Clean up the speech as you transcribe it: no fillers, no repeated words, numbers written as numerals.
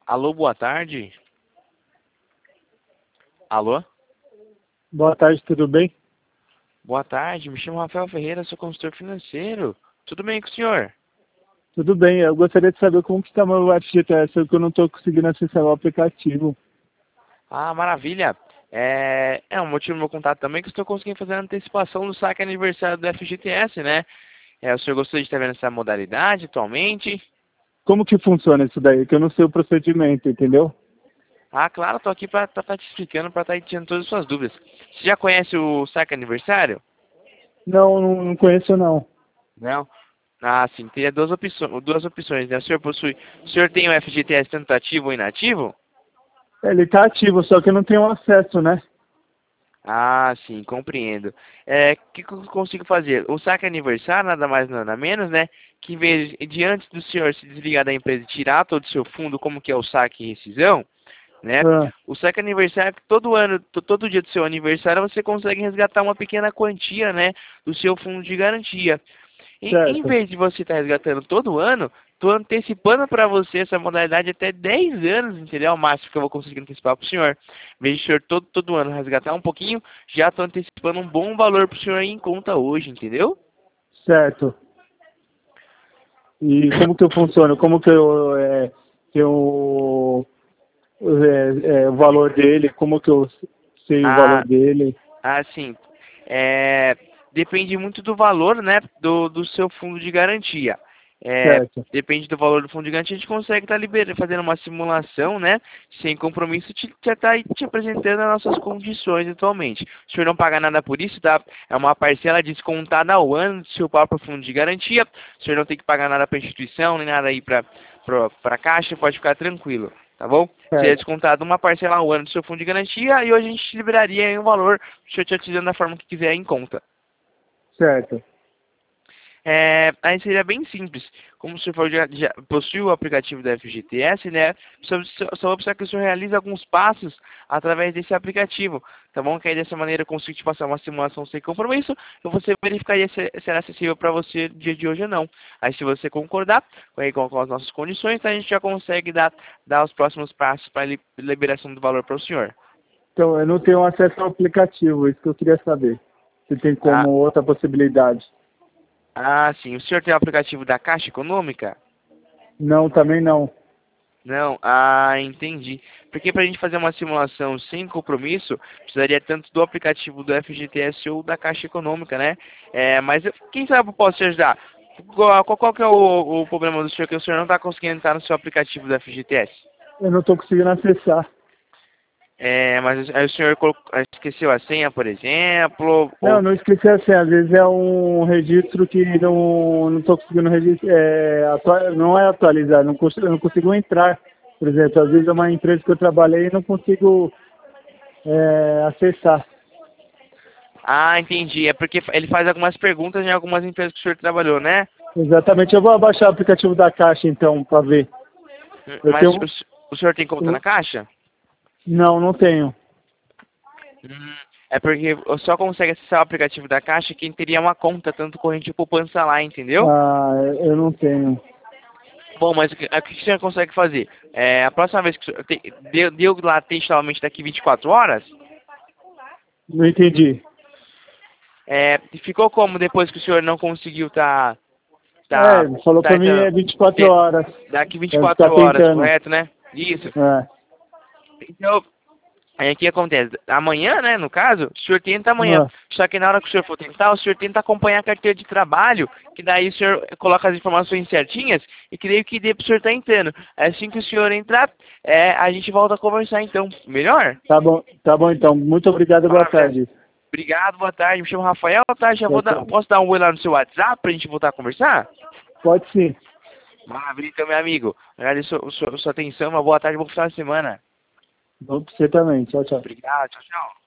Alô, boa tarde. Alô? Boa tarde, tudo bem? Boa tarde, me chamo Rafael Ferreira, sou consultor financeiro. Tudo bem com o senhor? Tudo bem, eu gostaria de saber como que está meu FGTS, porque eu não estou conseguindo acessar o aplicativo. Ah, maravilha. É um motivo do meu contato também que eu estou conseguindo fazer a antecipação do saque aniversário do FGTS, né? O senhor gostaria de estar vendo essa modalidade atualmente? Como que funciona isso daí? Que eu não sei o procedimento, entendeu? Ah, claro, estou aqui para estar te explicando, para estar tirando todas as suas dúvidas. Você já conhece o saque aniversário? Não conheço não. Não? Ah, sim, teria duas opções, né? O senhor tem o FGTS tanto ativo ou inativo? Ele está ativo, só que eu não tenho acesso, né? Ah, sim, compreendo. O que eu consigo fazer? O saque aniversário, nada mais nada menos, né? Que em vez de antes do senhor se desligar da empresa e tirar todo o seu fundo, como que é o saque e rescisão, né? Ah, O saque aniversário, todo ano, todo dia do seu aniversário, você consegue resgatar uma pequena quantia, né? Do seu fundo de garantia. Em certo, vez de você estar resgatando todo ano, tô antecipando para você essa modalidade até 10 anos, entendeu? O máximo que eu vou conseguir antecipar para o senhor. Em vez de o senhor todo ano resgatar um pouquinho, já estou antecipando um bom valor para o senhor ir em conta hoje, entendeu? certo. E como que eu funciono? Como que eu tenho o valor dele? Como que eu sei o valor Ah, dele? assim, é, depende muito do valor, né, do seu fundo de garantia. Certo. Depende do valor do fundo de garantia, a gente consegue estar fazendo uma simulação, né, sem compromisso, já tá aí te apresentando as nossas condições atualmente. O senhor não paga nada por isso, tá? É uma parcela descontada ao ano do seu próprio fundo de garantia. O senhor não tem que pagar nada para a instituição, nem nada aí para a caixa, pode ficar tranquilo, tá bom? Seria Certo, descontado uma parcela ao ano do seu fundo de garantia e hoje a gente liberaria aí um valor, o senhor te utilizando da forma que quiser em conta. certo. Aí seria bem simples. Como o senhor falou, já possui o aplicativo da FGTS, né? Só vou precisar que o senhor realize alguns passos através desse aplicativo, tá bom? Que aí dessa maneira eu consigo te passar uma simulação sem compromisso e você verificaria se era acessível para você no dia de hoje ou não. Aí se você concordar com as nossas condições, a gente já consegue dar os próximos passos para liberação do valor para o senhor. Então, eu não tenho acesso ao aplicativo, isso que eu queria saber. Se tem Ah, como outra possibilidade. sim. O senhor tem o aplicativo da Caixa Econômica? Não, também não. Não, entendi. Porque para a gente fazer uma simulação sem compromisso, precisaria tanto do aplicativo do FGTS ou da Caixa Econômica, né? Mas quem sabe eu posso te ajudar? Qual que é o problema do senhor que o senhor não está conseguindo entrar no seu aplicativo do FGTS? Eu não estou conseguindo acessar. Mas aí o senhor esqueceu a senha, por exemplo, Não, ou... não esqueci assim, às vezes é um registro que não estou conseguindo registrar, não é atualizar, eu não consigo entrar. Por exemplo, às vezes é uma empresa que eu trabalhei e não consigo acessar. Entendi. É porque ele faz algumas perguntas em algumas empresas que o senhor trabalhou, né? Exatamente, eu vou abaixar o aplicativo da Caixa então, para ver. Eu Mas tenho. o senhor tem conta na Caixa? Não tenho. É porque só consegue acessar o aplicativo da Caixa quem teria uma conta, tanto corrente ou poupança lá, entendeu? Ah, eu não tenho. Bom, mas o que você consegue fazer? A próxima vez que o senhor deu lá tentativamente daqui 24 horas, Não entendi. ficou como depois que o senhor não conseguiu Ele falou tá pra mim é entrando? 24 Te- horas. Daqui Deve 24 estar horas, tentando. correto, né? Isso. É. Então, aí o que acontece? Amanhã, né, no caso, o senhor tenta amanhã. Ah, Só que na hora que o senhor for tentar, o senhor tenta acompanhar a carteira de trabalho, que daí o senhor coloca as informações certinhas e que daí o que dê pro senhor estar entrando. Assim que o senhor entrar, a gente volta a conversar então. Melhor? tá bom então. Muito obrigado, boa Maravilha. tarde. Obrigado, boa tarde. Me chamo Rafael, tá? Tchau, tchau. Posso dar um oi lá no seu WhatsApp pra gente voltar a conversar? Pode sim. Maravilha, então, meu amigo. Agradeço a sua atenção, uma boa tarde, bom final de semana. Vou pra você também. Tchau, tchau. Obrigado, tchau, tchau.